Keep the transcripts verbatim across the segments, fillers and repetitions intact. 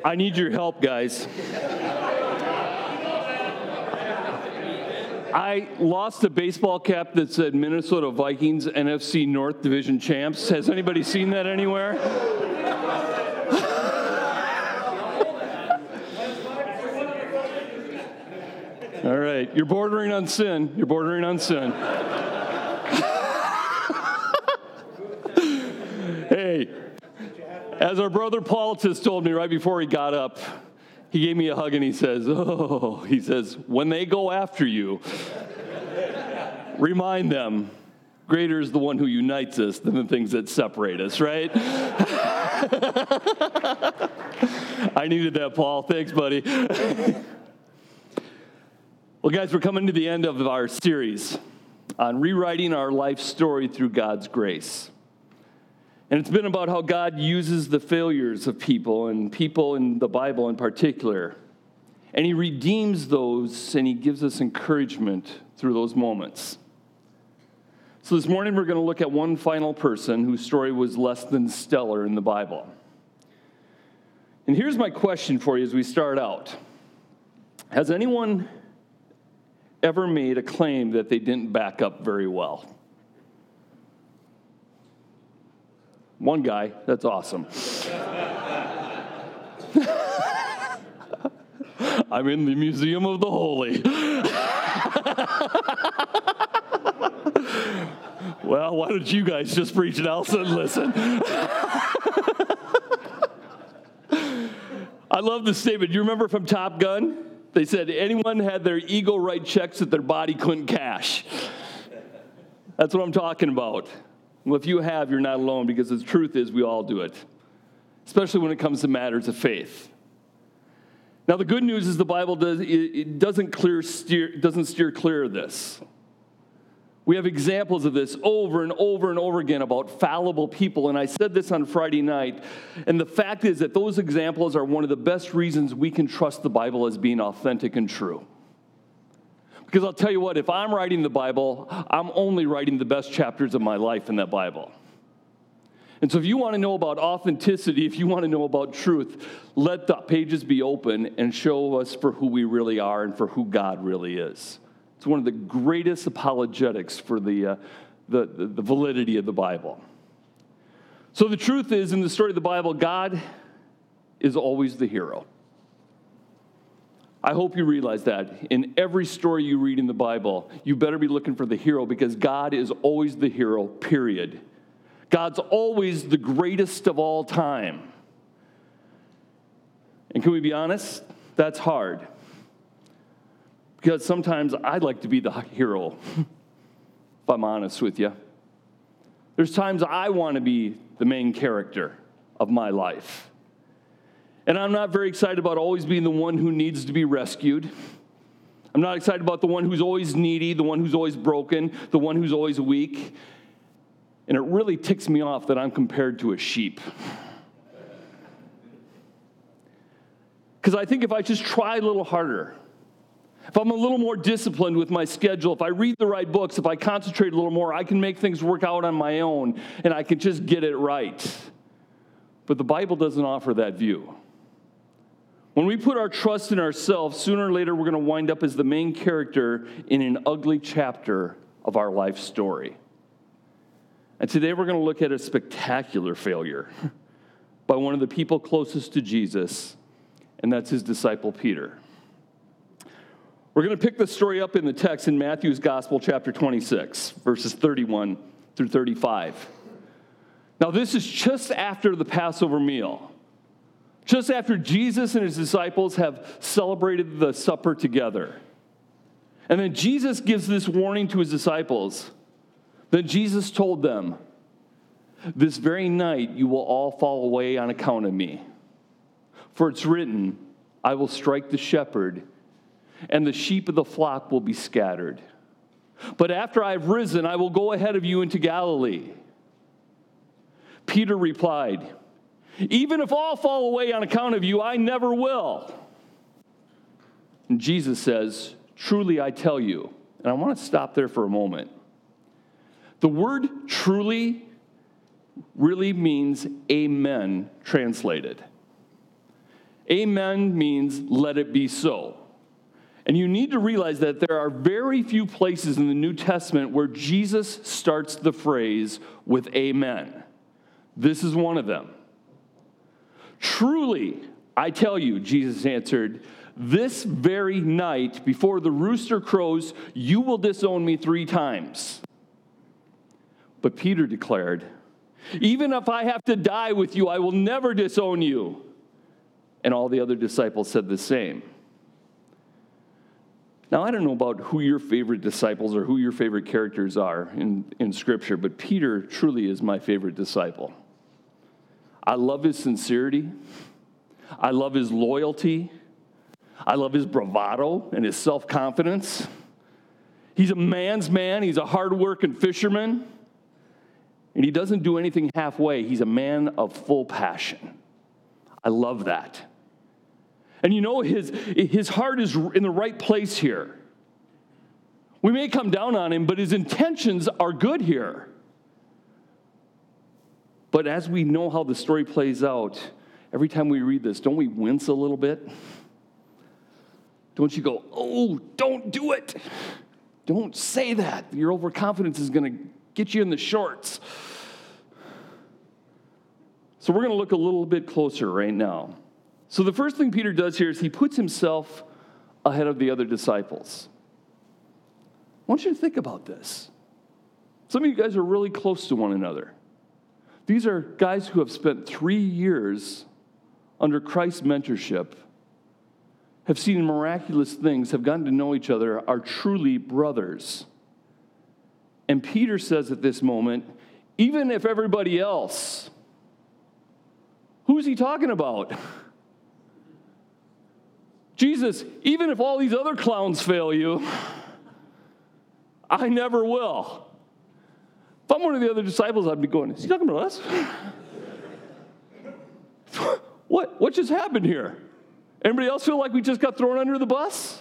I need your help, guys. I lost a baseball cap that said Minnesota Vikings N F C North Division champs. Has anybody seen that anywhere? All right, you're bordering on sin. You're bordering on sin. Hey, as our brother Paul just told me right before he got up, he gave me a hug and he says, oh, he says, when they go after you, remind them, greater is the one who unites us than the things that separate us, right? I needed that, Paul. Thanks, buddy. Well, guys, we're coming to the end of our series on rewriting our life story through God's grace. And it's been about how God uses the failures of people, and people in the Bible in particular. And he redeems those, and he gives us encouragement through those moments. So this morning we're going to look at one final person whose story was less than stellar in the Bible. And here's my question for you as we start out. Has anyone ever made a claim that they didn't back up very well? One guy, that's awesome. I'm in the Museum of the Holy. Well, why don't you guys just preach it? I'll sit and listen. I love this statement. You remember from Top Gun? They said anyone had their ego write checks that their body couldn't cash. That's what I'm talking about. Well, if you have, you're not alone, because the truth is we all do it, especially when it comes to matters of faith. Now, the good news is the Bible does it doesn't clear steer doesn't steer clear of this. We have examples of this over and over and over again about fallible people, and I said this on Friday night, and the fact is that those examples are one of the best reasons we can trust the Bible as being authentic and true. Because I'll tell you what, if I'm writing the Bible, I'm only writing the best chapters of my life in that Bible. And so if you want to know about authenticity, if you want to know about truth, let the pages be open and show us for who we really are and for who God really is. It's one of the greatest apologetics for the, uh, the, the, the validity of the Bible. So the truth is, in the story of the Bible, God is always the hero. I hope you realize that. In every story you read in the Bible, you better be looking for the hero, because God is always the hero, period. God's always the greatest of all time. And can we be honest? That's hard. Because sometimes I'd like to be the hero, if I'm honest with you. There's times I want to be the main character of my life. And I'm not very excited about always being the one who needs to be rescued. I'm not excited about the one who's always needy, the one who's always broken, the one who's always weak. And it really ticks me off that I'm compared to a sheep. Because I think if I just try a little harder, if I'm a little more disciplined with my schedule, if I read the right books, if I concentrate a little more, I can make things work out on my own, and I can just get it right. But the Bible doesn't offer that view. When we put our trust in ourselves, sooner or later we're going to wind up as the main character in an ugly chapter of our life story. And today we're going to look at a spectacular failure by one of the people closest to Jesus, and that's his disciple Peter. We're going to pick the story up in the text in Matthew's Gospel, chapter twenty-six, verses thirty-one through thirty-five. Now, this is just after the Passover meal. Just after Jesus and his disciples have celebrated the supper together. And then Jesus gives this warning to his disciples. Then Jesus told them, "This very night you will all fall away on account of me. For it's written, I will strike the shepherd, and the sheep of the flock will be scattered. But after I have risen, I will go ahead of you into Galilee." Peter replied, "Even if all fall away on account of you, I never will." And Jesus says, "Truly I tell you," and I want to stop there for a moment. The word truly really means amen translated. Amen means let it be so. And you need to realize that there are very few places in the New Testament where Jesus starts the phrase with amen. This is one of them. Truly, I tell you, Jesus answered, this very night before the rooster crows, you will disown me three times. But Peter declared, even if I have to die with you, I will never disown you. And all the other disciples said the same. Now, I don't know about who your favorite disciples or who your favorite characters are in, in Scripture, but Peter truly is my favorite disciple. I love his sincerity. I love his loyalty. I love his bravado and his self-confidence. He's a man's man. He's a hard-working fisherman. And he doesn't do anything halfway. He's a man of full passion. I love that. And you know, his, his heart is in the right place here. We may come down on him, but his intentions are good here. But as we know how the story plays out, every time we read this, don't we wince a little bit? Don't you go, oh, don't do it. Don't say that. Your overconfidence is going to get you in the shorts. So we're going to look a little bit closer right now. So the first thing Peter does here is he puts himself ahead of the other disciples. I want you to think about this. Some of you guys are really close to one another. These are guys who have spent three years under Christ's mentorship, have seen miraculous things, have gotten to know each other, are truly brothers. And Peter says at this moment, even if everybody else, who's he talking about? Jesus, even if all these other clowns fail you, I never will. If I'm one of the other disciples, I'd be going, is he talking about us? What, what just happened here? Anybody else feel like we just got thrown under the bus?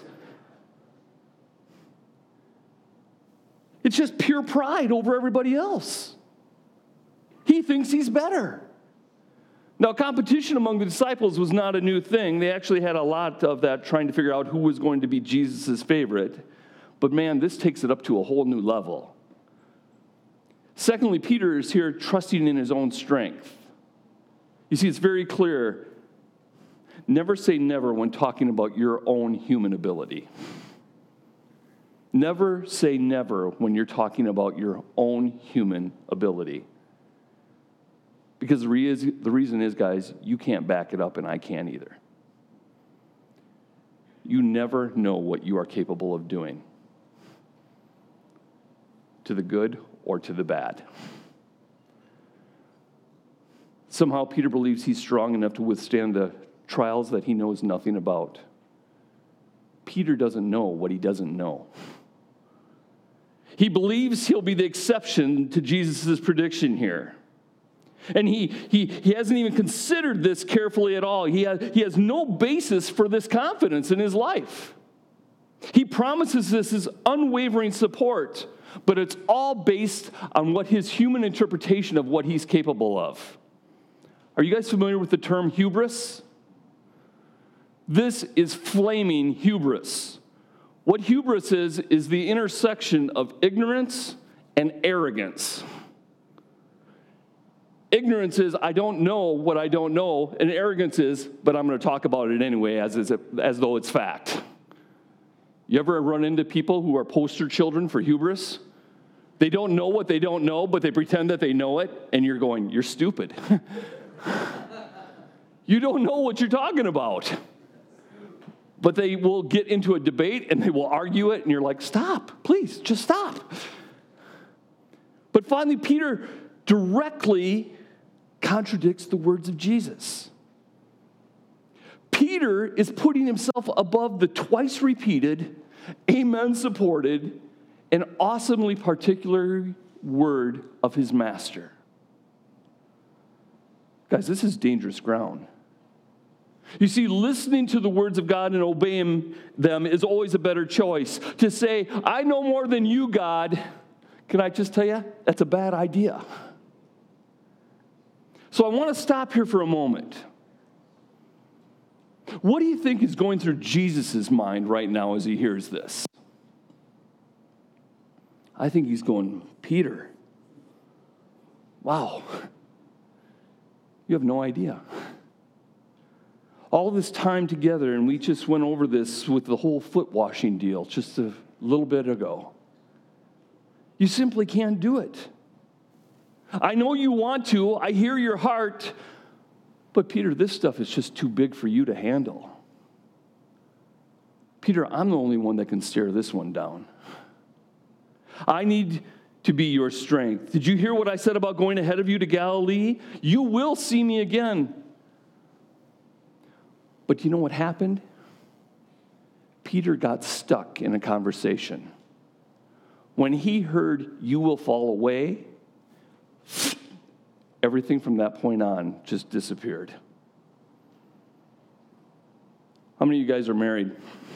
It's just pure pride over everybody else. He thinks he's better. Now, competition among the disciples was not a new thing. They actually had a lot of that trying to figure out who was going to be Jesus' favorite. But man, this takes it up to a whole new level. Secondly, Peter is here trusting in his own strength. You see, it's very clear. Never say never when talking about your own human ability. Never say never when you're talking about your own human ability. Because the, re- the reason is, guys, you can't back it up and I can't either. You never know what you are capable of doing, to the good or to the bad. Somehow Peter believes he's strong enough to withstand the trials that he knows nothing about. Peter doesn't know what he doesn't know. He believes he'll be the exception to Jesus' prediction here. And he, he, he hasn't even considered this carefully at all. He has, he has no basis for this confidence in his life. He promises this as unwavering support, but it's all based on what his human interpretation of what he's capable of. Are you guys familiar with the term hubris? This is flaming hubris. What hubris is, is the intersection of ignorance and arrogance. Ignorance is, I don't know what I don't know, and arrogance is, but I'm going to talk about it anyway as, as, as though it's fact. You ever run into people who are poster children for hubris? They don't know what they don't know, but they pretend that they know it, and you're going, you're stupid. You don't know what you're talking about. But they will get into a debate, and they will argue it, and you're like, stop, please, just stop. But finally, Peter directly contradicts the words of Jesus. Peter is putting himself above the twice repeated, amen supported, and awesomely particular word of his master. Guys, this is dangerous ground. You see, listening to the words of God and obeying them is always a better choice. To say, I know more than you, God, can I just tell you, that's a bad idea. So I want to stop here for a moment. What do you think is going through Jesus' mind right now as he hears this? I think he's going, Peter, wow, you have no idea. All this time together, and we just went over this with the whole foot washing deal just a little bit ago. You simply can't do it. I know you want to. I hear your heart. But Peter, this stuff is just too big for you to handle. Peter, I'm the only one that can stare this one down. I need to be your strength. Did you hear what I said about going ahead of you to Galilee? You will see me again. But you know what happened? Peter got stuck in a conversation. When he heard, you will fall away, everything from that point on just disappeared. How many of you guys are married?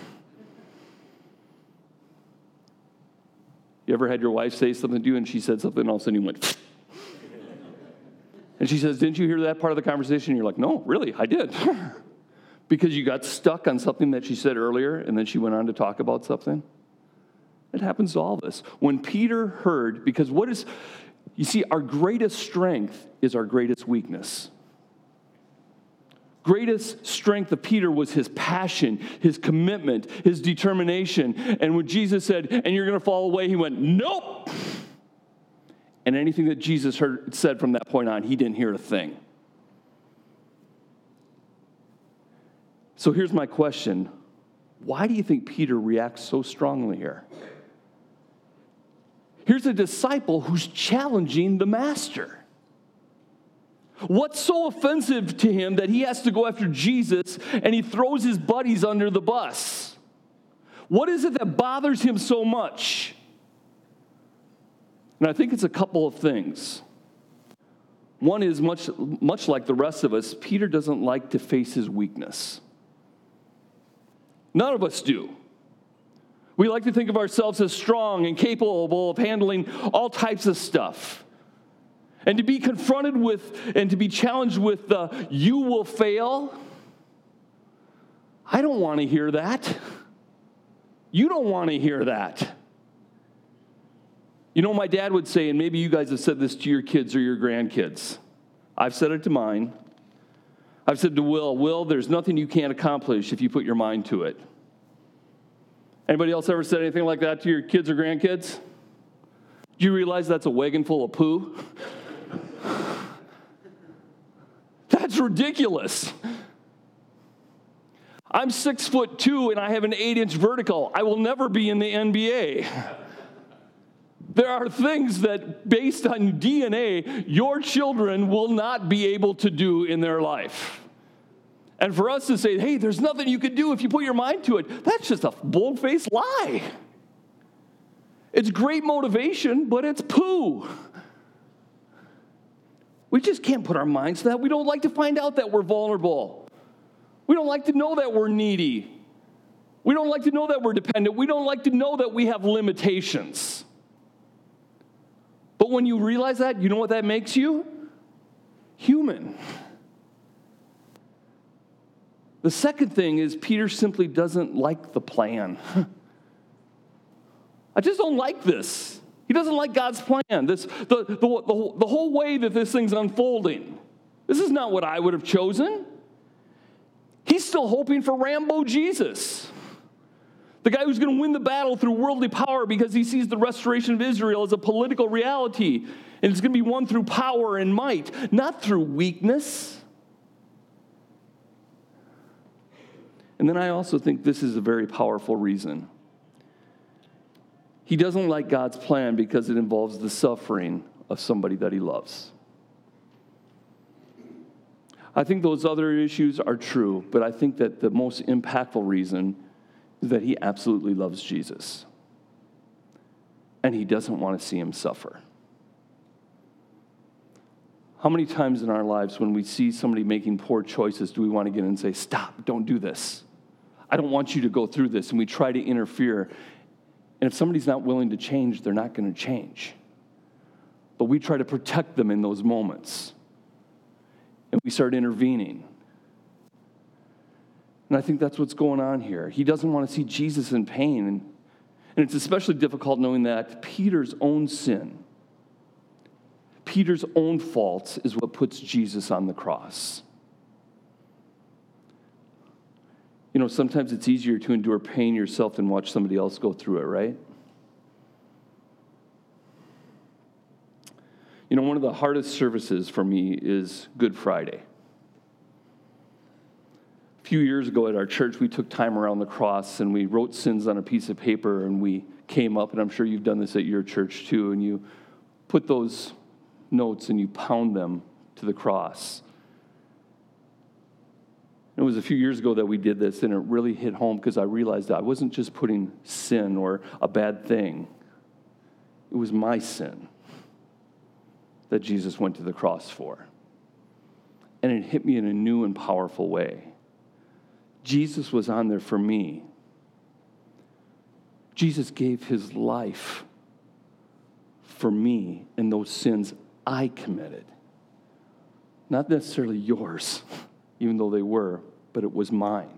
You ever had your wife say something to you and she said something and all of a sudden you went, and she says, didn't you hear that part of the conversation? And you're like, no, really, I did. Because you got stuck on something that she said earlier and then she went on to talk about something. It happens to all of us. When Peter heard, because what is, you see, our greatest strength is our greatest weakness. Greatest strength of Peter was his passion, his commitment, his determination. And when Jesus said, and you're going to fall away, he went, nope. And anything that Jesus heard, said from that point on, he didn't hear a thing. So here's my question. Why do you think Peter reacts so strongly here? Here's a disciple who's challenging the master. What's so offensive to him that he has to go after Jesus and he throws his buddies under the bus? What is it that bothers him so much? And I think it's a couple of things. One is much, much like the rest of us, Peter doesn't like to face his weakness. None of us do. We like to think of ourselves as strong and capable of handling all types of stuff. And to be confronted with and to be challenged with the, you will fail, I don't want to hear that. You don't want to hear that. You know, my dad would say, and maybe you guys have said this to your kids or your grandkids. I've said it to mine. I've said to Will, Will, there's nothing you can't accomplish if you put your mind to it. Anybody else ever said anything like that to your kids or grandkids? Do you realize that's a wagon full of poo? That's ridiculous. I'm six foot two and I have an eight inch vertical. I will never be in the N B A. There are things that, based on D N A, your children will not be able to do in their life. And for us to say, hey, there's nothing you can do if you put your mind to it, that's just a bold-faced lie. It's great motivation, but it's poo. We just can't put our minds to that. We don't like to find out that we're vulnerable. We don't like to know that we're needy. We don't like to know that we're dependent. We don't like to know that we have limitations. But when you realize that, you know what that makes you? Human. The second thing is Peter simply doesn't like the plan. I just don't like this. He doesn't like God's plan. This, the, the, the, the whole way that this thing's unfolding. This is not what I would have chosen. He's still hoping for Rambo Jesus. The guy who's going to win the battle through worldly power because he sees the restoration of Israel as a political reality. And it's going to be won through power and might, not through weakness. And then I also think this is a very powerful reason. He doesn't like God's plan because it involves the suffering of somebody that he loves. I think those other issues are true, but I think that the most impactful reason is that he absolutely loves Jesus. And he doesn't want to see him suffer. How many times in our lives when we see somebody making poor choices do we want to get in and say, stop, don't do this. I don't want you to go through this. And we try to interfere. And if somebody's not willing to change, they're not going to change. But we try to protect them in those moments. And we start intervening. And I think that's what's going on here. He doesn't want to see Jesus in pain. And, and it's especially difficult knowing that Peter's own sin, Peter's own faults is what puts Jesus on the cross. You know, sometimes it's easier to endure pain yourself than watch somebody else go through it, right? You know, one of the hardest services for me is Good Friday. A few years ago at our church, we took time around the cross and we wrote sins on a piece of paper and we came up, and I'm sure you've done this at your church too, and you put those notes and you pound them to the cross. It was a few years ago that we did this, and it really hit home because I realized that I wasn't just putting sin or a bad thing. It was my sin that Jesus went to the cross for. And it hit me in a new and powerful way. Jesus was on there for me. Jesus gave his life for me and those sins I committed. Not necessarily yours, even though they were, but it was mine.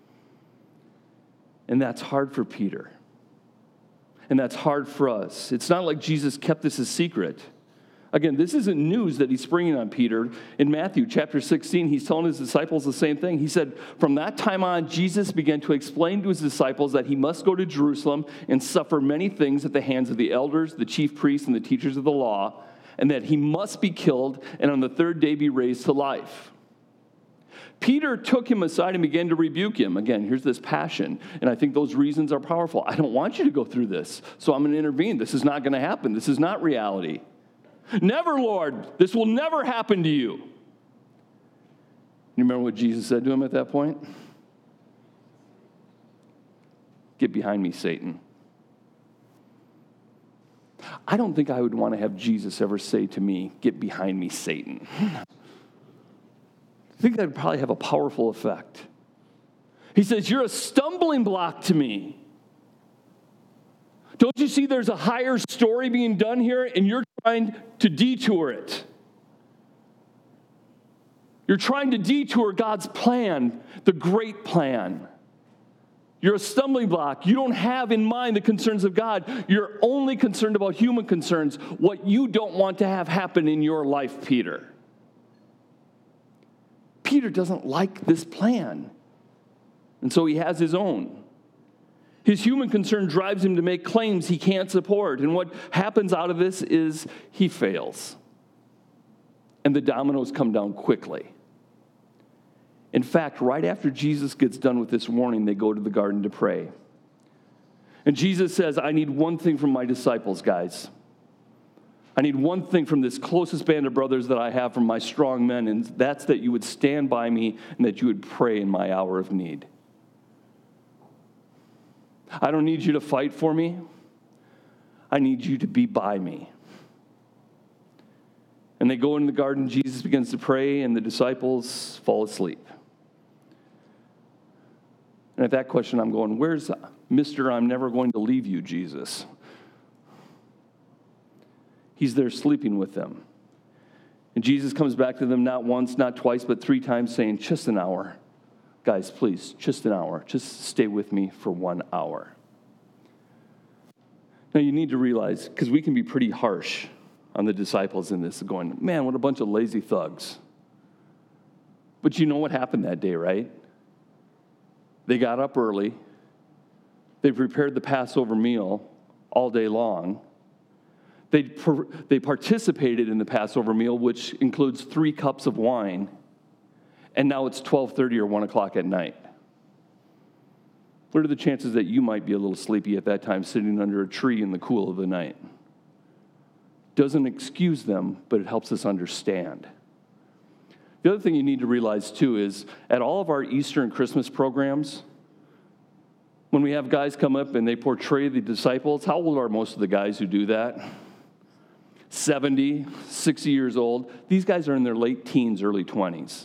And that's hard for Peter. And that's hard for us. It's not like Jesus kept this a secret. Again, this isn't news that he's springing on Peter. In Matthew chapter sixteen, he's telling his disciples the same thing. He said, from that time on, Jesus began to explain to his disciples that he must go to Jerusalem and suffer many things at the hands of the elders, the chief priests, and the teachers of the law, and that he must be killed and on the third day be raised to life. Peter took him aside and began to rebuke him. Again, here's this passion, and I think those reasons are powerful. I don't want you to go through this, so I'm going to intervene. This is not going to happen. This is not reality. Never, Lord. This will never happen to you. You remember what Jesus said to him at that point? Get behind me, Satan. I don't think I would want to have Jesus ever say to me, get behind me, Satan. I think that would probably have a powerful effect. He says, you're a stumbling block to me. Don't you see there's a higher story being done here, and you're trying to detour it? You're trying to detour God's plan, the great plan. You're a stumbling block. You don't have in mind the concerns of God. You're only concerned about human concerns, what you don't want to have happen in your life, Peter. Peter doesn't like this plan, and so he has his own. His human concern drives him to make claims he can't support. And what happens out of this is he fails. And the dominoes come down quickly. In fact, right after Jesus gets done with this warning, they go to the garden to pray. And Jesus says, I need one thing from my disciples, guys. I need one thing from this closest band of brothers that I have, from my strong men, and that's that you would stand by me and that you would pray in my hour of need. I don't need you to fight for me. I need you to be by me. And they go into the garden, Jesus begins to pray, and the disciples fall asleep. And at that question, I'm going, where's Mister I'm never going to leave you, Jesus? He's there sleeping with them. And Jesus comes back to them not once, not twice, but three times, saying, just an hour. Guys, please, just an hour. Just stay with me for one hour. Now, you need to realize, because we can be pretty harsh on the disciples in this, going, man, what a bunch of lazy thugs. But you know what happened that day, right? They got up early. They prepared the Passover meal all day long. They, they participated in the Passover meal, which includes three cups of wine. And now it's twelve thirty or one o'clock at night. What are the chances that you might be a little sleepy at that time, sitting under a tree in the cool of the night? Doesn't excuse them, but it helps us understand. The other thing you need to realize, too, is at all of our Easter and Christmas programs, when we have guys come up and they portray the disciples, how old are most of the guys who do that? seventy, sixty years old. These guys are in their late teens, early twenties.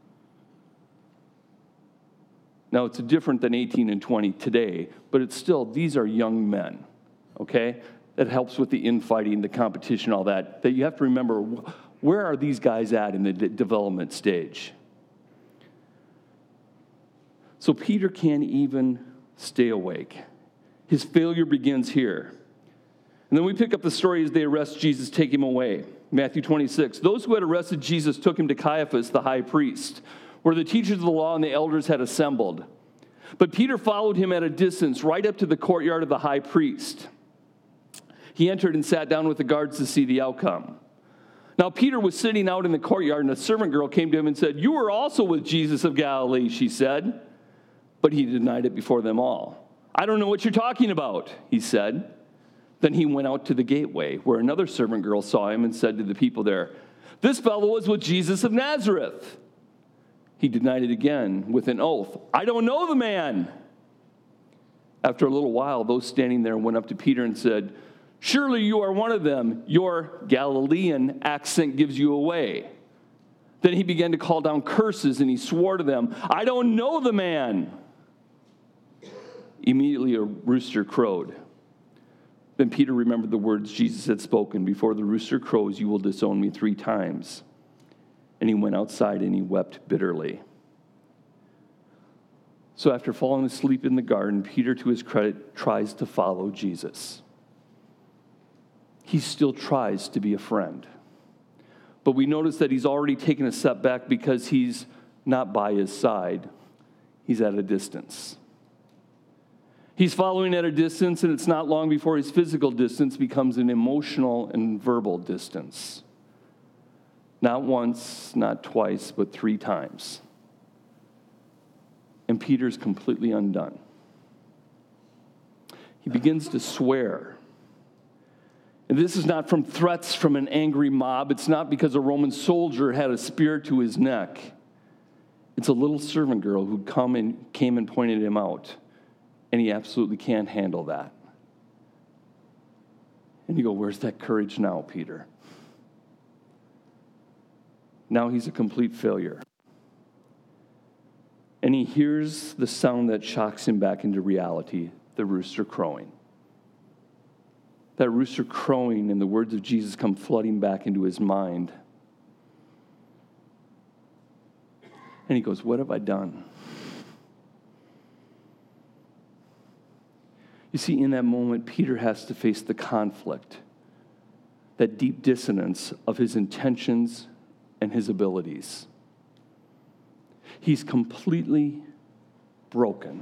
Now, it's different than eighteen and twenty today, but it's still, these are young men, okay? That helps with the infighting, the competition, all that. That you have to remember, where are these guys at in the de- development stage? So Peter can't even stay awake. His failure begins here. And then we pick up the story as they arrest Jesus, take him away. Matthew twenty-six. Those who had arrested Jesus took him to Caiaphas, the high priest, where the teachers of the law and the elders had assembled. But Peter followed him at a distance, right up to the courtyard of the high priest. He entered and sat down with the guards to see the outcome. Now Peter was sitting out in the courtyard, and a servant girl came to him and said, "You were also with Jesus of Galilee," she said. But he denied it before them all. "I don't know what you're talking about," he said. Then he went out to the gateway, where another servant girl saw him and said to the people there, "This fellow was with Jesus of Nazareth." He denied it again with an oath, "I don't know the man." After a little while, those standing there went up to Peter and said, "Surely you are one of them. Your Galilean accent gives you away." Then he began to call down curses, and he swore to them, "I don't know the man." Immediately a rooster crowed. Then Peter remembered the words Jesus had spoken, "Before the rooster crows, you will disown me three times." And he went outside and he wept bitterly. So after falling asleep in the garden, Peter, to his credit, tries to follow Jesus. He still tries to be a friend. But we notice that he's already taken a step back because he's not by his side. He's at a distance. He's following at a distance, and it's not long before his physical distance becomes an emotional and verbal distance. Not once, not twice, but three times. And Peter's completely undone. He begins to swear. And this is not from threats from an angry mob. It's not because a Roman soldier had a spear to his neck. It's a little servant girl who come and came and pointed him out. And he absolutely can't handle that. And you go, "Where's that courage now, Peter?" Now he's a complete failure. And he hears the sound that shocks him back into reality, the rooster crowing. That rooster crowing and the words of Jesus come flooding back into his mind. And he goes, "What have I done?" You see, in that moment, Peter has to face the conflict, that deep dissonance of his intentions and his abilities. He's completely broken.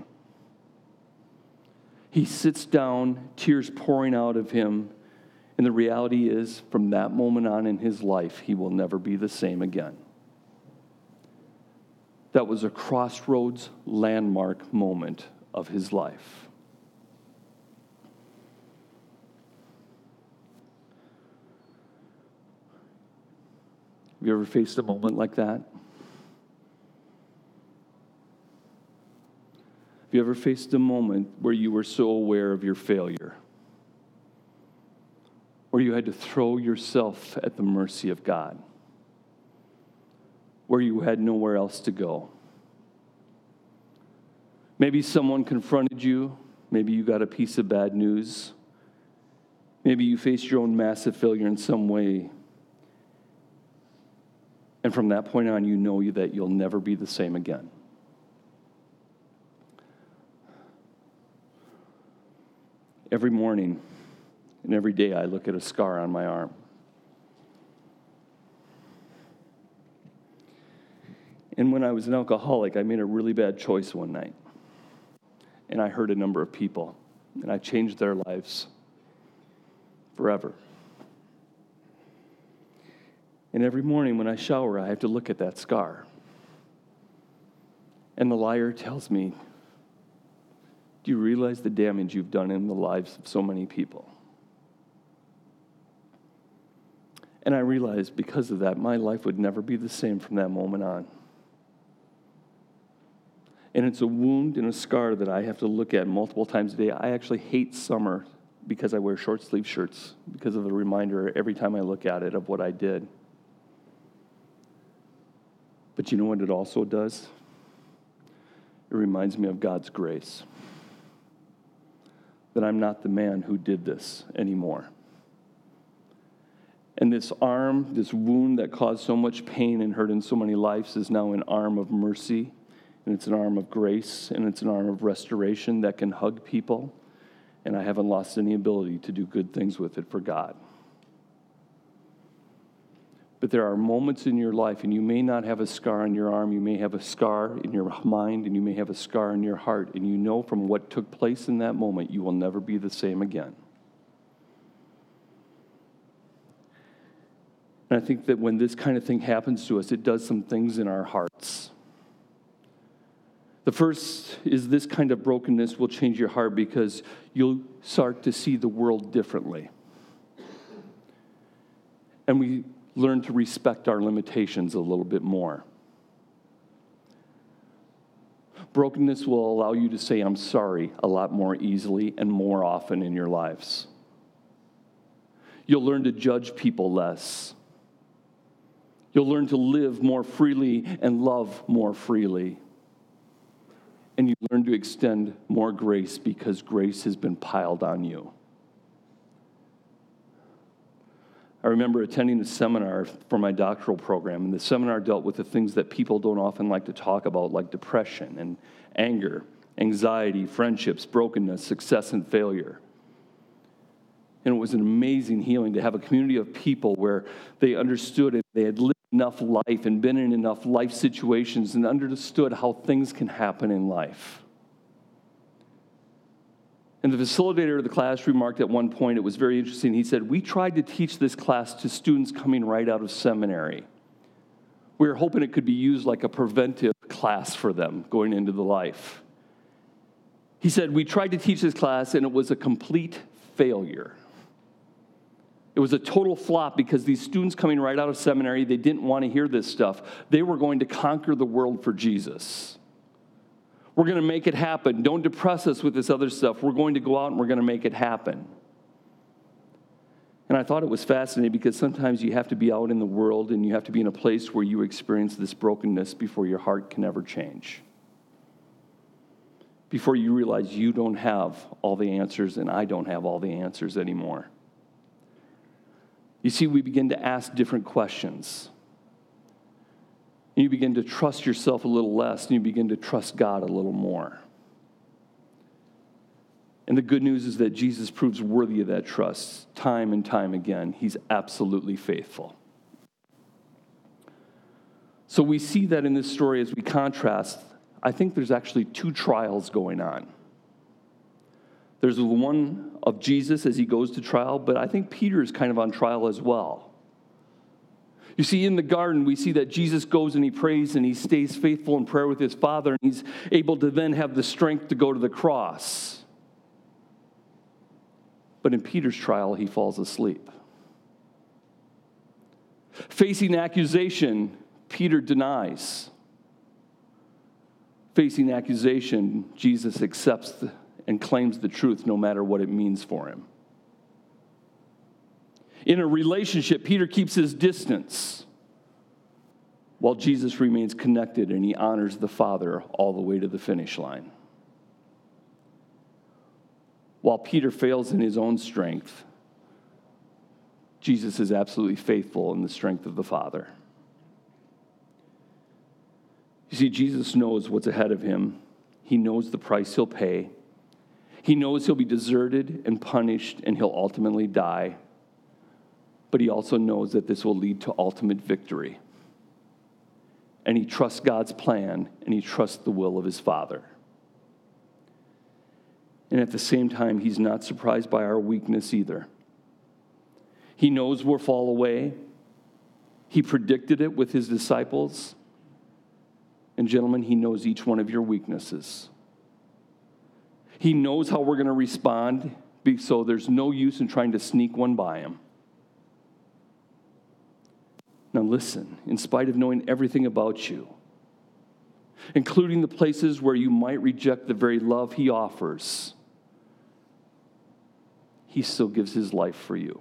He sits down, tears pouring out of him, and the reality is, from that moment on in his life, he will never be the same again. That was a crossroads landmark moment of his life. Have you ever faced a moment like that? Have you ever faced a moment where you were so aware of your failure? Where you had to throw yourself at the mercy of God? Where you had nowhere else to go? Maybe someone confronted you. Maybe you got a piece of bad news. Maybe you faced your own massive failure in some way. And from that point on, you know that you'll never be the same again. Every morning and every day, I look at a scar on my arm. And when I was an alcoholic, I made a really bad choice one night. And I hurt a number of people. And I changed their lives forever. And every morning when I shower, I have to look at that scar. And the liar tells me, "Do you realize the damage you've done in the lives of so many people?" And I realized because of that, my life would never be the same from that moment on. And it's a wound and a scar that I have to look at multiple times a day. I actually hate summer because I wear short sleeve shirts, because of the reminder every time I look at it of what I did. But you know what it also does? It reminds me of God's grace. That I'm not the man who did this anymore. And this arm, this wound that caused so much pain and hurt in so many lives is now an arm of mercy and it's an arm of grace, and it's an arm of restoration that can hug people, and I haven't lost any ability to do good things with it for God. But there are moments in your life, and you may not have a scar on your arm, you may have a scar in your mind, and you may have a scar in your heart, and you know from what took place in that moment, you will never be the same again. And I think that when this kind of thing happens to us, it does some things in our hearts. The first is this kind of brokenness will change your heart because you'll start to see the world differently. And we learn to respect our limitations a little bit more. Brokenness will allow you to say, I'm sorry, a lot more easily and more often in your lives. You'll learn to judge people less. You'll learn to live more freely and love more freely. And you learn to extend more grace because grace has been piled on you. I remember attending a seminar for my doctoral program, and the seminar dealt with the things that people don't often like to talk about, like depression and anger, anxiety, friendships, brokenness, success, and failure. And it was an amazing healing to have a community of people where they understood it, they had lived enough life and been in enough life situations and understood how things can happen in life. And the facilitator of the class remarked at one point, it was very interesting, he said, we tried to teach this class to students coming right out of seminary. We were hoping it could be used like a preventive class for them going into the life. He said, we tried to teach this class and it was a complete failure. It was a total flop because these students coming right out of seminary, they didn't want to hear this stuff. They were going to conquer the world for Jesus. We're going to make it happen. Don't depress us with this other stuff. We're going to go out and we're going to make it happen. And I thought it was fascinating because sometimes you have to be out in the world and you have to be in a place where you experience this brokenness before your heart can ever change. Before you realize you don't have all the answers and I don't have all the answers anymore. You see, we begin to ask different questions. And you begin to trust yourself a little less, and you begin to trust God a little more. And the good news is that Jesus proves worthy of that trust time and time again. He's absolutely faithful. So we see that in this story as we contrast, I think there's actually two trials going on. There's the one of Jesus as he goes to trial, but I think Peter is kind of on trial as well. You see, in the garden, we see that Jesus goes and he prays and he stays faithful in prayer with his Father, and he's able to then have the strength to go to the cross. But in Peter's trial, he falls asleep. Facing accusation, Peter denies. Facing accusation, Jesus accepts the, and claims the truth no matter what it means for him. In a relationship, Peter keeps his distance while Jesus remains connected and he honors the Father all the way to the finish line. While Peter fails in his own strength, Jesus is absolutely faithful in the strength of the Father. You see, Jesus knows what's ahead of him. He knows the price he'll pay. He knows he'll be deserted and punished and he'll ultimately die. But he also knows that this will lead to ultimate victory. And he trusts God's plan, and he trusts the will of his Father. And at the same time, he's not surprised by our weakness either. He knows we'll fall away. He predicted it with his disciples. And gentlemen, he knows each one of your weaknesses. He knows how we're going to respond, so there's no use in trying to sneak one by him. Now listen, in spite of knowing everything about you, including the places where you might reject the very love he offers, he still gives his life for you.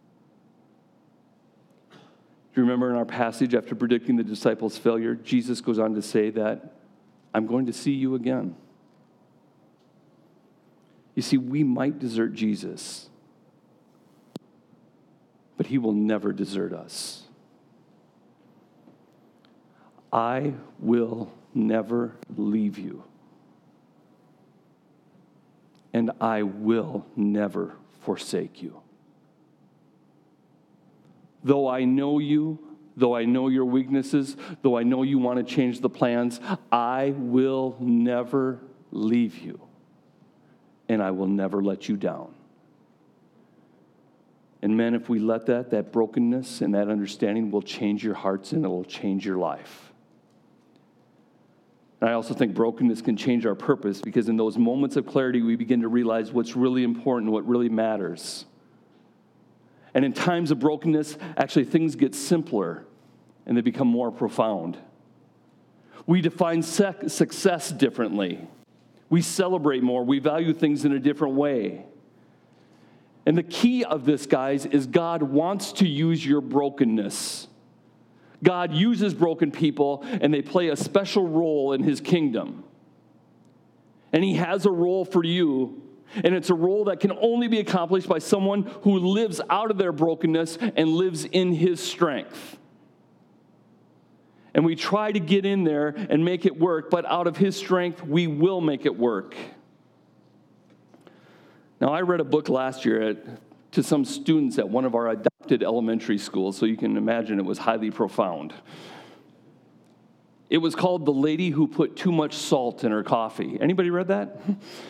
Do you remember in our passage, after predicting the disciples' failure, Jesus goes on to say that, I'm going to see you again. You see, we might desert Jesus, but he will never desert us. I will never leave you. And I will never forsake you. Though I know you, though I know your weaknesses, though I know you want to change the plans, I will never leave you. And I will never let you down. And men, if we let that, that brokenness and that understanding will change your hearts and it will change your life. And I also think brokenness can change our purpose, because in those moments of clarity, we begin to realize what's really important, what really matters. And in times of brokenness, actually things get simpler and they become more profound. We define sec- success differently. We celebrate more. We value things in a different way. And the key of this, guys, is God wants to use your brokenness. God uses broken people, and they play a special role in his kingdom. And he has a role for you, and it's a role that can only be accomplished by someone who lives out of their brokenness and lives in his strength. And we try to get in there and make it work, but out of his strength, we will make it work. Now, I read a book last year at, to some students at one of our adopted elementary schools, so you can imagine it was highly profound. It was called The Lady Who Put Too Much Salt in Her Coffee. Anybody read that?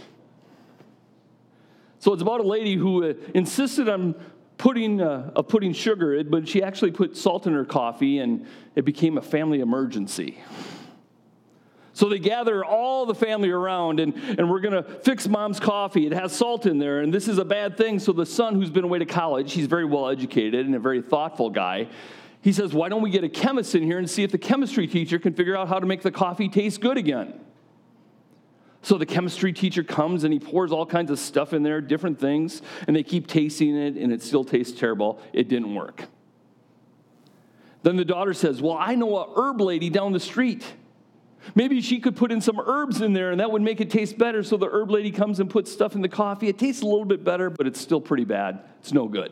So it's about a lady who uh, insisted on putting uh, of putting sugar in, but she actually put salt in her coffee, and it became a family emergency. So they gather all the family around, and, and we're going to fix mom's coffee. It has salt in there, and this is a bad thing. So the son, who's been away to college, he's very well educated and a very thoughtful guy, he says, why don't we get a chemist in here and see if the chemistry teacher can figure out how to make the coffee taste good again? So the chemistry teacher comes, and he pours all kinds of stuff in there, different things, and they keep tasting it, and it still tastes terrible. It didn't work. Then the daughter says, well, I know a herb lady down the street. Maybe she could put in some herbs in there, and that would make it taste better. So the herb lady comes and puts stuff in the coffee. It tastes a little bit better, but it's still pretty bad. It's no good.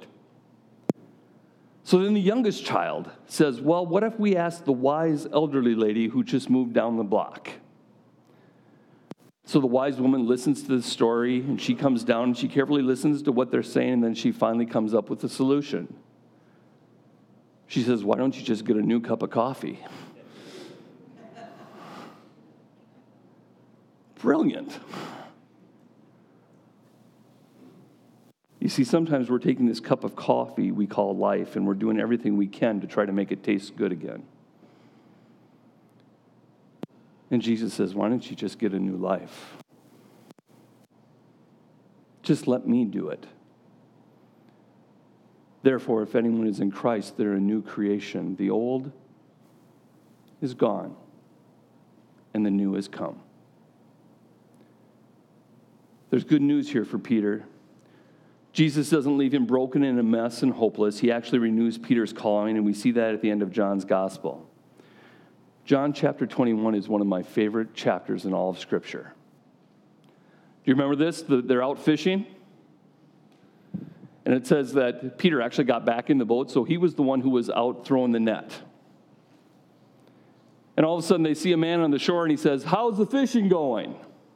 So then the youngest child says, well, what if we ask the wise elderly lady who just moved down the block? So the wise woman listens to the story, and she comes down, and she carefully listens to what they're saying, and then she finally comes up with a solution. She says, why don't you just get a new cup of coffee? Brilliant. You see, sometimes we're taking this cup of coffee we call life, and we're doing everything we can to try to make it taste good again. And Jesus says, why don't you just get a new life? Just let me do it. Therefore, if anyone is in Christ, they're a new creation. The old is gone, and the new has come. There's good news here for Peter. Jesus doesn't leave him broken and a mess and hopeless. He actually renews Peter's calling, and we see that at the end of John's gospel. John chapter twenty-one is one of my favorite chapters in all of Scripture. Do you remember this? They're out fishing, and it says that Peter actually got back in the boat, so he was the one who was out throwing the net. And all of a sudden they see a man on the shore, and he says, how's the fishing going?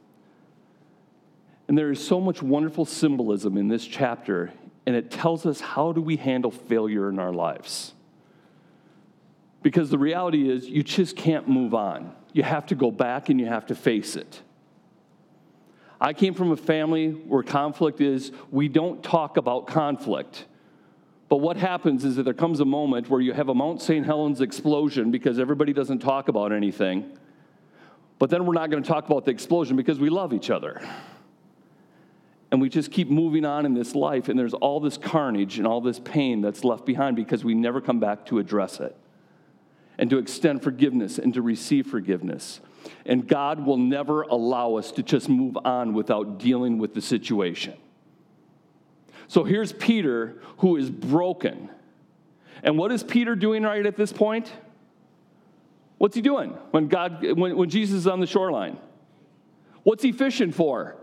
And there is so much wonderful symbolism in this chapter, and it tells us how do we handle failure in our lives. Because the reality is you just can't move on. You have to go back and you have to face it. I came from a family where conflict is we don't talk about conflict. But what happens is that there comes a moment where you have a Mount Saint Helens explosion because everybody doesn't talk about anything. But then we're not going to talk about the explosion because we love each other. And we just keep moving on in this life, and there's all this carnage and all this pain that's left behind because we never come back to address it and to extend forgiveness and to receive forgiveness. And God will never allow us to just move on without dealing with the situation. So here's Peter, who is broken. And what is Peter doing right at this point? What's he doing when God, when, when Jesus is on the shoreline? What's he fishing for?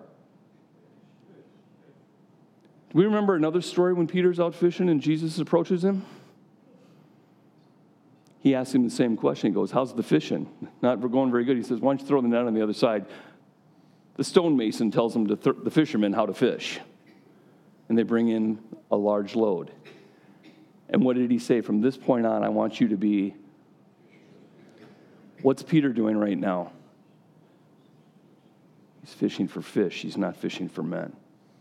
Do we remember another story when Peter's out fishing and Jesus approaches him? He he asked him the same question. He goes, how's the fishing? Not going very good. He says, why don't you throw the net on the other side? The stonemason tells him to th- the fishermen how to fish. And they bring in a large load. And what did he say? From this point on, I want you to be... What's Peter doing right now? He's fishing for fish. He's not fishing for men.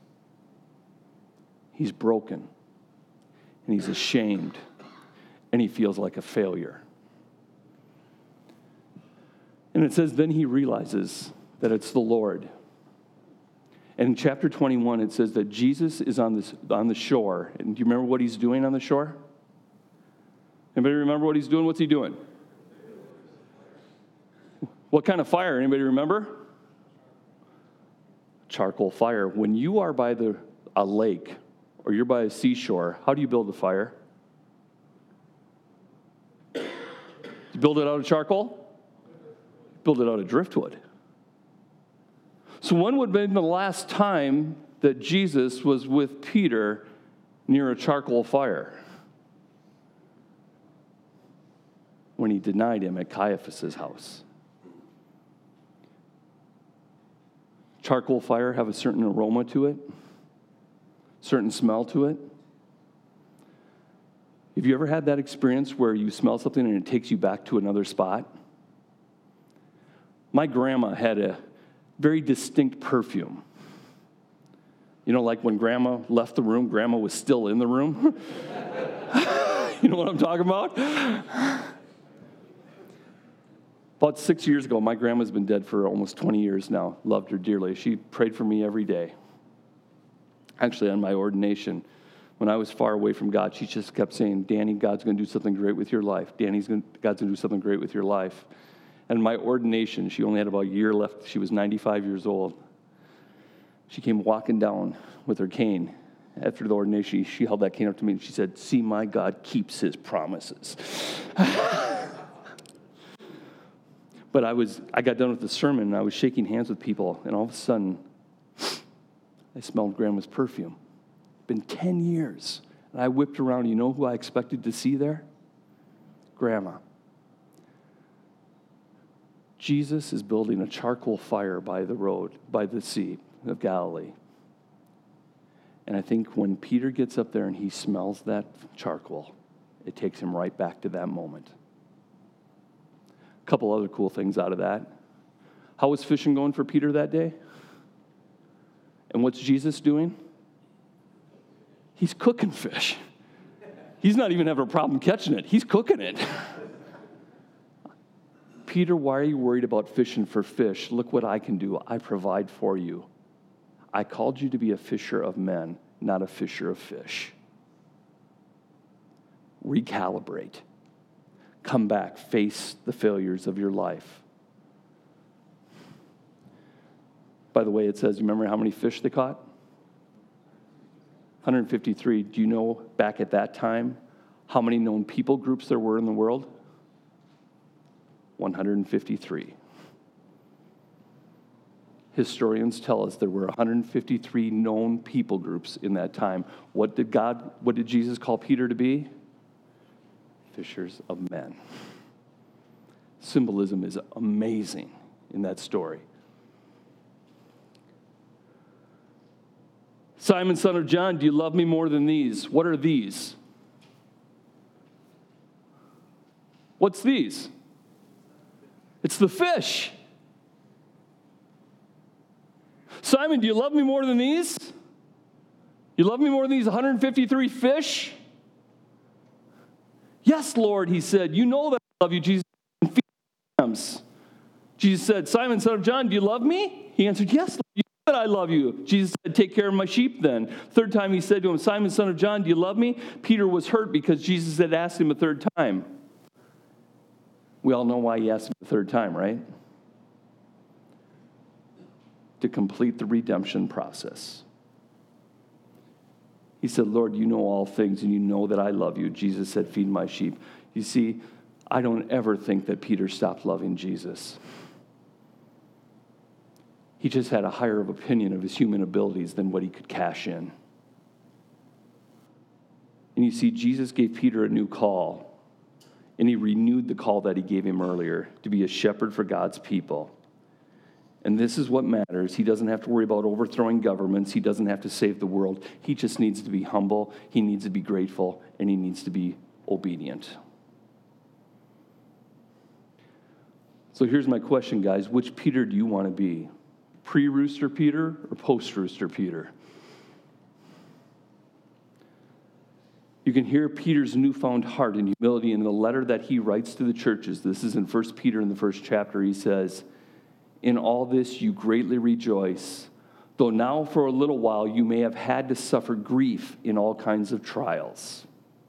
He's broken. And he's ashamed. And he feels like a failure. And it says, then he realizes that it's the Lord. And in chapter twenty-one, it says that Jesus is on this on the shore. And do you remember what he's doing on the shore? Anybody remember what he's doing? What's he doing? What kind of fire? Anybody remember? Charcoal fire. When you are by the a lake or you're by a seashore, how do you build a fire? You build it out of charcoal? Build it out of driftwood. So when would have been the last time that Jesus was with Peter near a charcoal fire? When he denied him at Caiaphas' house. Charcoal fire have a certain aroma to it, certain smell to it. Have you ever had that experience where you smell something and it takes you back to another spot? My grandma had a very distinct perfume. You know, like when Grandma left the room, Grandma was still in the room. You know what I'm talking about? About six years ago, my grandma's been dead for almost twenty years now. Loved her dearly. She prayed for me every day. Actually, on my ordination, when I was far away from God, she just kept saying, Danny, God's going to do something great with your life. Danny's going to, God's going to do something great with your life. And my ordination, she only had about a year left. She was ninety-five years old. She came walking down with her cane. After the ordination, she held that cane up to me and she said, see, my God keeps his promises. But I was, I got done with the sermon and I was shaking hands with people, and all of a sudden, I smelled Grandma's perfume. Been ten years. And I whipped around. You know who I expected to see there? Grandma. Jesus is building a charcoal fire by the road, by the Sea of Galilee. And I think when Peter gets up there and he smells that charcoal, it takes him right back to that moment. A couple other cool things out of that. How was fishing going for Peter that day? And what's Jesus doing? He's cooking fish. He's not even having a problem catching it. He's cooking it. Peter, why are you worried about fishing for fish? Look what I can do. I provide for you. I called you to be a fisher of men, not a fisher of fish. Recalibrate. Come back. Face the failures of your life. By the way, it says, you remember how many fish they caught? one hundred fifty-three. Do you know back at that time how many known people groups there were in the world? one hundred fifty-three. Historians tell us there were one hundred fifty-three known people groups in that time. What did God, what did Jesus call Peter to be? Fishers of men. Symbolism is amazing in that story. Simon, son of John, do you love me more than these? What are these? What's these? It's the fish. Simon, do you love me more than these? You love me more than these one hundred fifty-three fish? Yes, Lord, he said. You know that I love you, Jesus. Jesus said, Simon, son of John, do you love me? He answered, yes, Lord, you know that I love you. Jesus said, take care of my sheep then. Third time he said to him, Simon, son of John, do you love me? Peter was hurt because Jesus had asked him a third time. We all know why he asked him the third time, right? To complete the redemption process. He said, Lord, you know all things, and you know that I love you. Jesus said, feed my sheep. You see, I don't ever think that Peter stopped loving Jesus. He just had a higher of opinion of his human abilities than what he could cash in. And you see, Jesus gave Peter a new call. And he renewed the call that he gave him earlier to be a shepherd for God's people. And this is what matters. He doesn't have to worry about overthrowing governments. He doesn't have to save the world. He just needs to be humble. He needs to be grateful. And he needs to be obedient. So here's my question, guys. Which Peter do you want to be? Pre-Rooster Peter or post-Rooster Peter? You can hear Peter's newfound heart and humility in the letter that he writes to the churches. This is in First Peter in the first chapter. He says, "In all this you greatly rejoice, though now for a little while you may have had to suffer grief in all kinds of trials.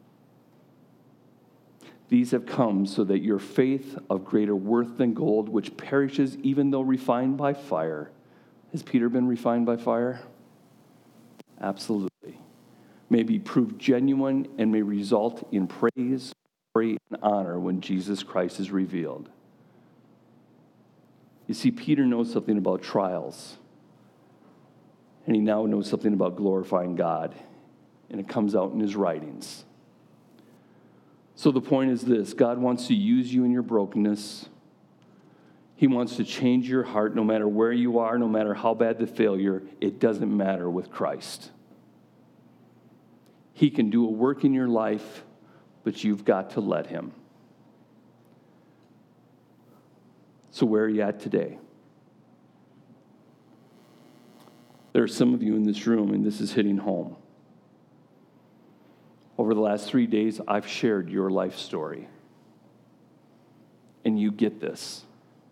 These have come so that your faith of greater worth than gold, which perishes even though refined by fire." Has Peter been refined by fire? Absolutely. May be proved genuine and may result in praise, glory, and honor when Jesus Christ is revealed. You see, Peter knows something about trials, and he now knows something about glorifying God, and it comes out in his writings. So the point is this: God wants to use you in your brokenness. He wants to change your heart no matter where you are, no matter how bad the failure. It doesn't matter with Christ. He can do a work in your life, but you've got to let him. So where are you at today? There are some of you in this room, and this is hitting home. Over the last three days, I've shared your life story. And you get this.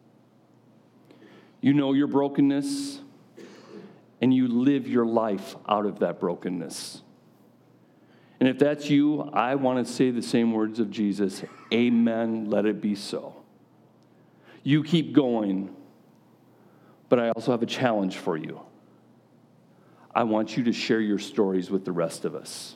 You know your brokenness, and you live your life out of that brokenness. And if that's you, I want to say the same words of Jesus. Amen, let it be so. You keep going, but I also have a challenge for you. I want you to share your stories with the rest of us.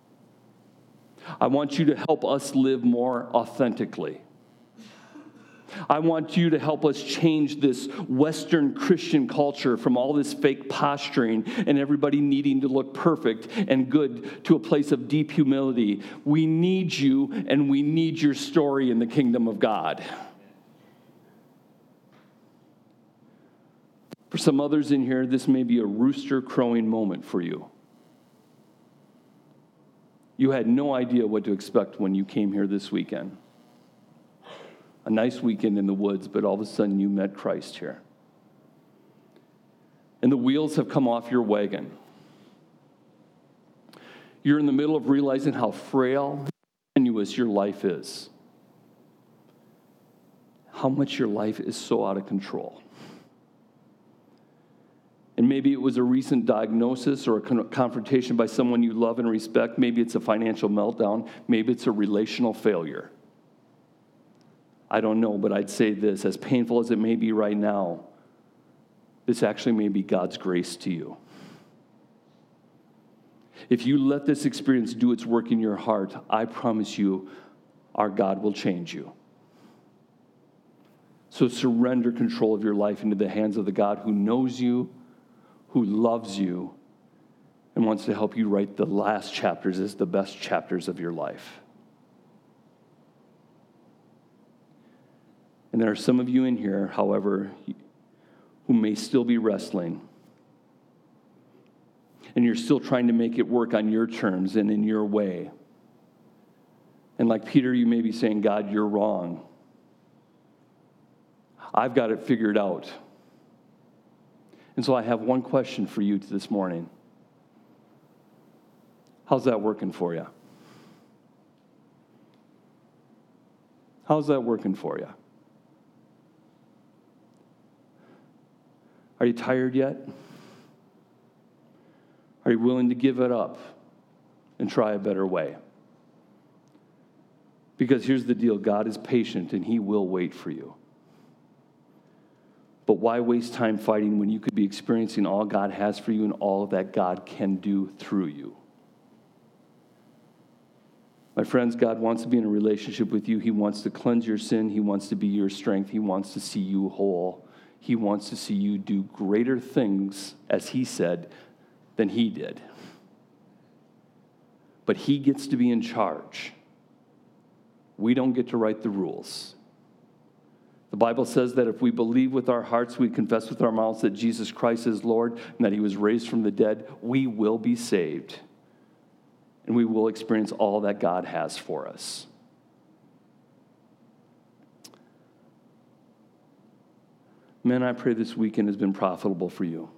I want you to help us live more authentically. I want you to help us change this Western Christian culture from all this fake posturing and everybody needing to look perfect and good to a place of deep humility. We need you, and we need your story in the kingdom of God. For some others in here, this may be a rooster crowing moment for you. You had no idea what to expect when you came here this weekend. A nice weekend in the woods, but all of a sudden you met Christ here. And the wheels have come off your wagon. You're in the middle of realizing how frail and tenuous your life is. How much your life is so out of control. And maybe it was a recent diagnosis or a con- confrontation by someone you love and respect. Maybe it's a financial meltdown. Maybe it's a relational failure. I don't know, but I'd say this, as painful as it may be right now, this actually may be God's grace to you. If you let this experience do its work in your heart, I promise you, our God will change you. So surrender control of your life into the hands of the God who knows you, who loves you, and wants to help you write the last chapters as the best chapters of your life. And there are some of you in here, however, who may still be wrestling. And you're still trying to make it work on your terms and in your way. And like Peter, you may be saying, God, you're wrong. I've got it figured out. And so I have one question for you this morning. How's that working for you? How's that working for you? Are you tired yet? Are you willing to give it up and try a better way? Because here's the deal, God is patient and he will wait for you. But why waste time fighting when you could be experiencing all God has for you and all that God can do through you? My friends, God wants to be in a relationship with you. He wants to cleanse your sin. He wants to be your strength. He wants to see you whole. He wants to see you do greater things, as he said, than he did. But he gets to be in charge. We don't get to write the rules. The Bible says that if we believe with our hearts, we confess with our mouths that Jesus Christ is Lord and that he was raised from the dead, we will be saved. And we will experience all that God has for us. Men, I pray this weekend has been profitable for you.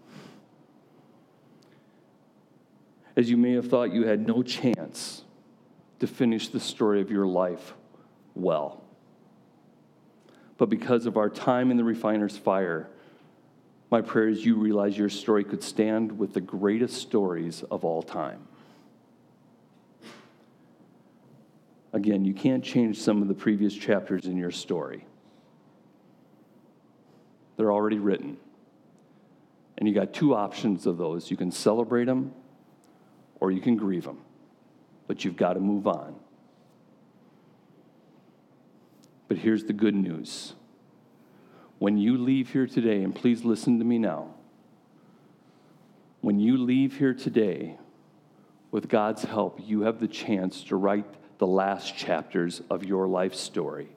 As you may have thought you had no chance to finish the story of your life well. But because of our time in the refiner's fire, my prayer is you realize your story could stand with the greatest stories of all time. Again, you can't change some of the previous chapters in your story. They're already written. And you got two options of those. You can celebrate them or you can grieve them. But you've got to move on. But here's the good news. When you leave here today, and please listen to me now, when you leave here today, with God's help, you have the chance to write the last chapters of your life story.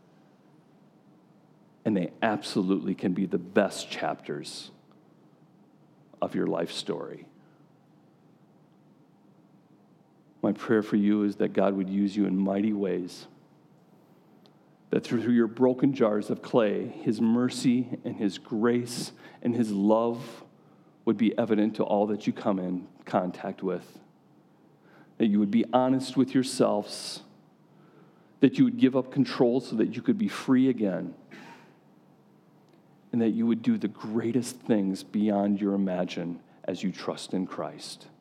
And they absolutely can be the best chapters of your life story. My prayer for you is that God would use you in mighty ways. That through your broken jars of clay, his mercy and his grace and his love would be evident to all that you come in contact with. That you would be honest with yourselves. That you would give up control so that you could be free again. And that you would do the greatest things beyond your imagine as you trust in Christ.